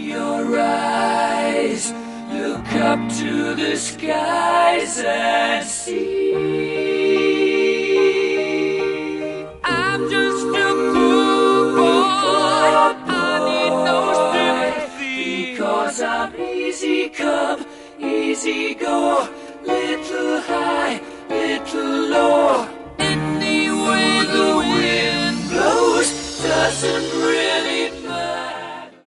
your eyes, look up to the skies and see. I'm just a poor boy, I need no sympathy, because I'm easy come, easy go, little high, little